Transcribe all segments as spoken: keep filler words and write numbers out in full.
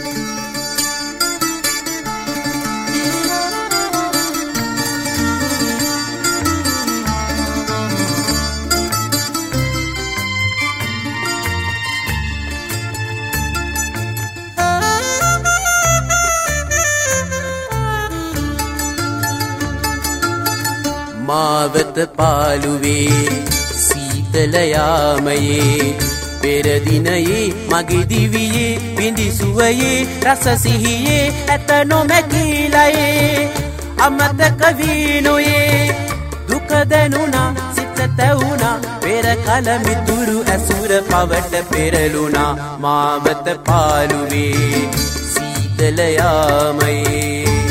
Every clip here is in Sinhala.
මාවත පාළුවේ සීතල යාමයේ පෙර දිනයේ මගේ දිවියේ බිඳිසුවයේ රස සිහියේ ඇත නොමැකිලයේ අමතක වීනුයේ දුක දැනුණා සිත තැවුණා පෙර කල මිතුරු ඇසුර පවට පෙරළුණා මාවත පාළුවේ සීතල යාමයේ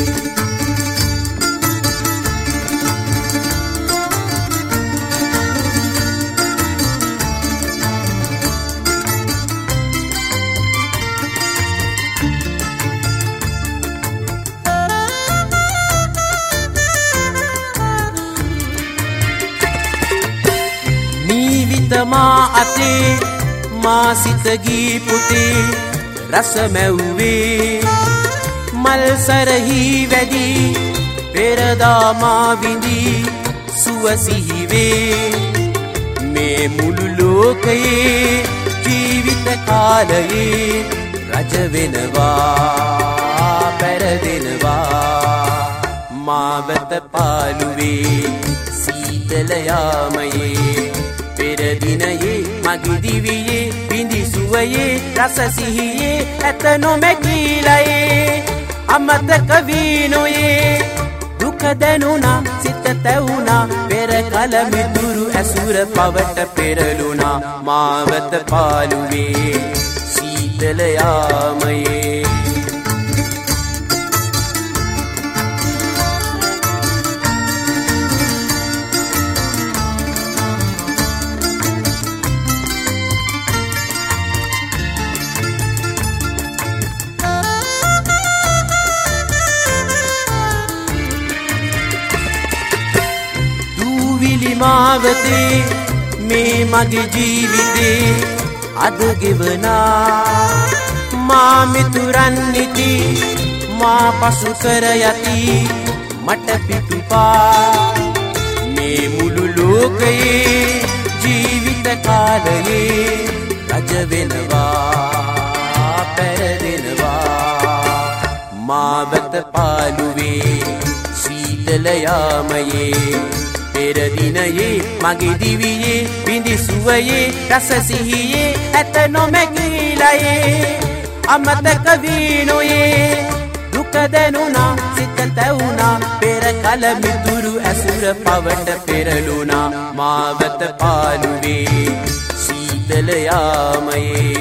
මා අතේ මා සිත ගී පුතේ රස මැව්වේ මල් සරහි වැඩි පෙරදා මා විඳි සුව සිහිවේ මේ මුළු ලෝකයේ ජීවිත කාලයේ රජ වෙනවා පැරදෙනවා මාවත පාළුවේ සීතල යාමයේ පෙර දිනයේ මගේ දිවියේ බිඳිසුවයේ රස සිහියේ ඇත නොමැකිලයේ අමතක වීනුයේ දුක දැනුණා සිත තැවුණා පෙර කල මිතුරු ඇසුර පවට පෙරළුණා මාවත පාළුවේ සීතල යාමයේ මාවතේ මේ මගේ ජීවිතේ අද ගෙවනා මා මිතුරන් නිති මා පසු කර යති මට පිටුපා මේ මුළු ලෝකයේ ජීවිත කාලයේ රජ වෙනවා පැරදෙනවා මාවත පාළුවේ සීතල යාමයේ පෙර දිනයේ මගේ දිවියේ බිඳිසුවයේ රස සිහියේ ඇත නොමැකිලයේ අමතක වීනුයේ දුක දැනුණා සිත තැවුණා පෙර කල මිතුරු ඇසුර පවට පෙරළුණා මාවත පාළුවේ සීතල යාමයේ